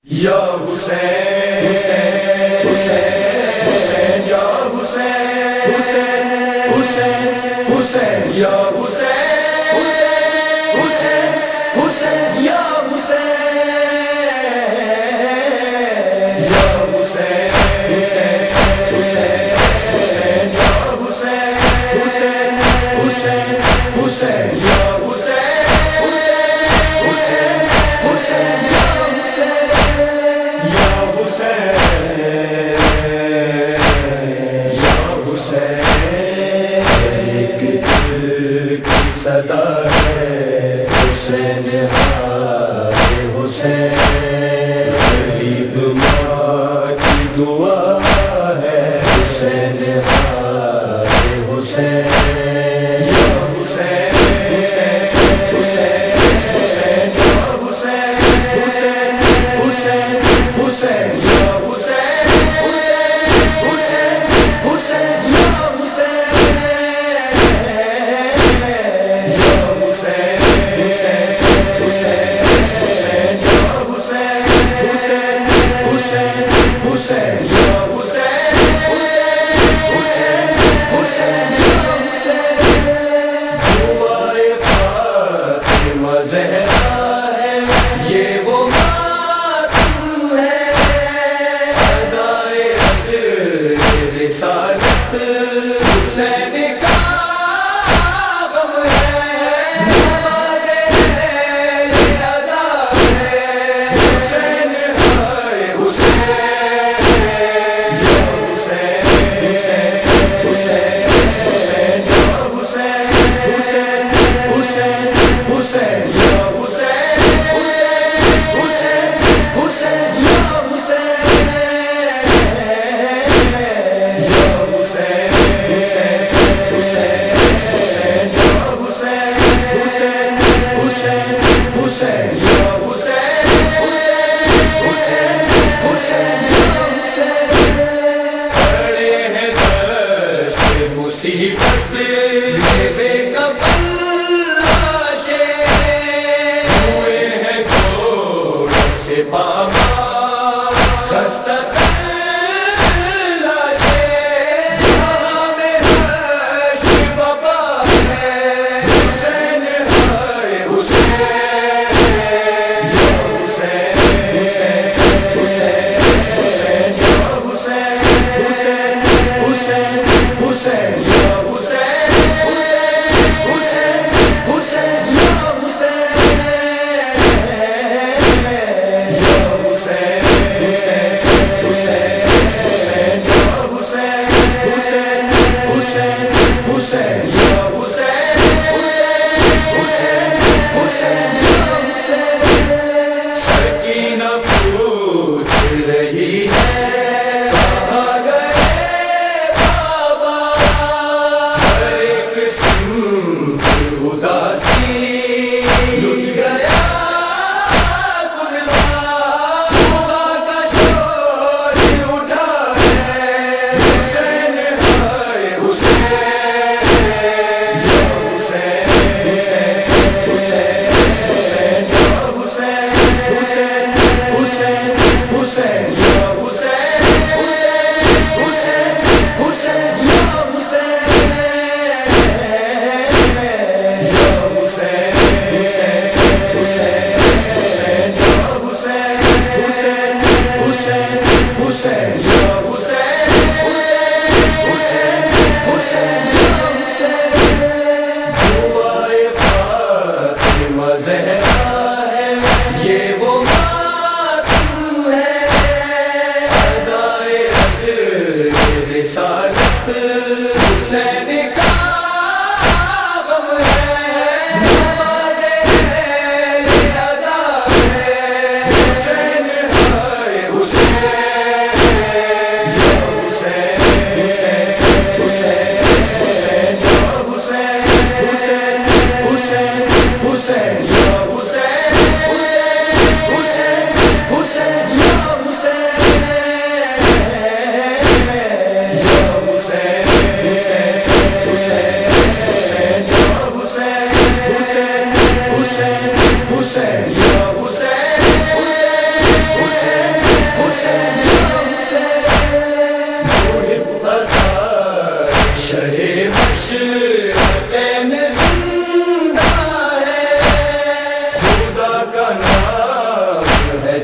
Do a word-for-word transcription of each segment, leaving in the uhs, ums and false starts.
یا حسین حسین حسین حسین یا حسین حسین حسین حسین یا حسین حسین حسین حسین یا حسین یا حسین حسین حسین حسین یا حسین حسین حسین حسین یا حسین حسین حسین یا صدا ہے حسین ہائے حسین غریب ماں کی دعا ہے حسین ہائے حسین یا حسین حسین حسین حسین یا حسین حسین حسین حسین یا حسین حسین حسین حسین یا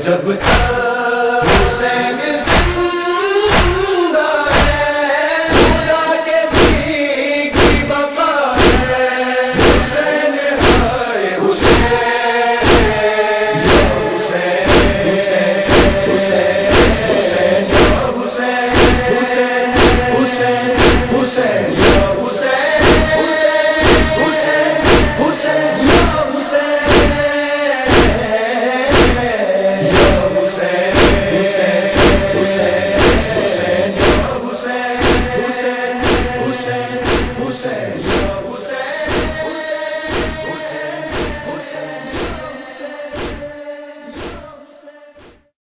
جب